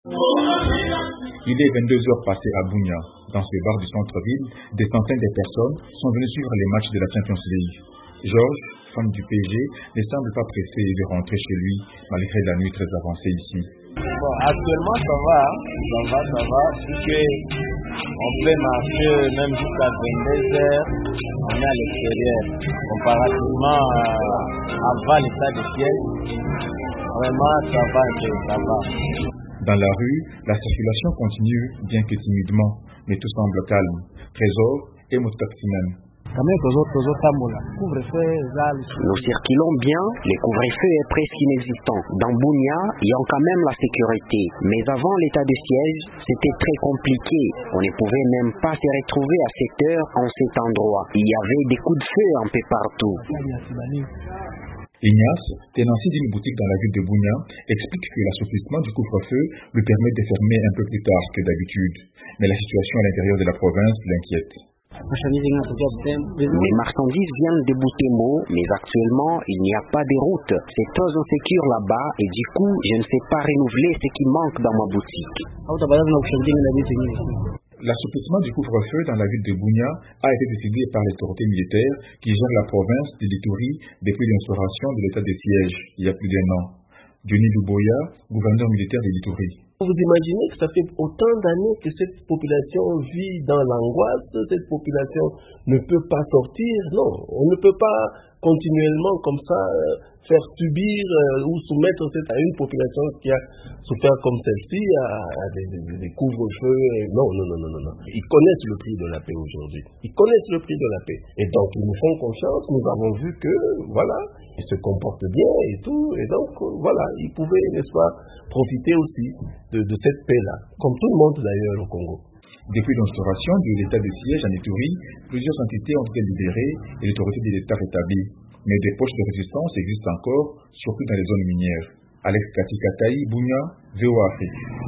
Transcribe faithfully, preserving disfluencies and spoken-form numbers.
Il est vingt-deux heures passées à Bunia. Dans ce bar du centre-ville, des centaines de personnes sont venues suivre les matchs de la Champions League. Georges, fan du P S G, ne semble pas pressé de rentrer chez lui, malgré la nuit très avancée ici. Bon, actuellement, ça va, ça va, ça va, puisque on peut marcher même jusqu'à vingt-deux heures, on est à l'extérieur. Comparativement à, avant l'état de siège, vraiment, ça va un peu, ça va. Dans la rue, la circulation continue, bien que timidement, mais tout semble calme. Trésor et Moutaximen. Nous circulons bien, le couvre-feu est presque inexistant. Dans Bunia, il y a quand même la sécurité. Mais avant l'état de siège, c'était très compliqué. On ne pouvait même pas se retrouver à cette heure en cet endroit. Il y avait des coups de feu un peu partout. Ignace, tenancier d'une boutique dans la ville de Bunia, explique que l'assouplissement du couvre-feu lui permet de fermer un peu plus tard que d'habitude. Mais la situation à l'intérieur de la province l'inquiète. Les marchandises viennent de Butembo, mais actuellement, il n'y a pas de route. C'est très insécure là-bas et du coup, je ne sais pas renouveler ce qui manque dans ma boutique. L'assouplissement du couvre-feu dans la ville de Bunia a été décidé par les autorités militaires qui gèrent la province de l'Ituri depuis l'instauration de l'état de siège il y a plus d'un an. Denis Luboya, gouverneur militaire de l'Ituri. Vous imaginez que ça fait autant d'années que cette population vit dans l'angoisse, cette population ne peut pas sortir. Non, on ne peut pas continuellement comme ça faire subir euh, ou soumettre cette, à une population qui a souffert comme celle-ci à, à des, des, des couvre-feux. Non, non, non, non, non, non. Ils connaissent le prix de la paix aujourd'hui. Ils connaissent le prix de la paix. Et donc, ils nous font confiance. Nous avons vu que, voilà, ils se comportent bien et tout. Et donc, voilà, ils pouvaient, n'est-ce pas, profiter aussi de, de cette paix-là. Comme tout le monde d'ailleurs au Congo. Depuis l'instauration de l'état de siège en Ituri, plusieurs entités ont été libérées et l'autorité de l'État rétablie. Mais des poches de résistance existent encore, surtout dans les zones minières. Alex Katikataï, Bunia, V O A Afrique.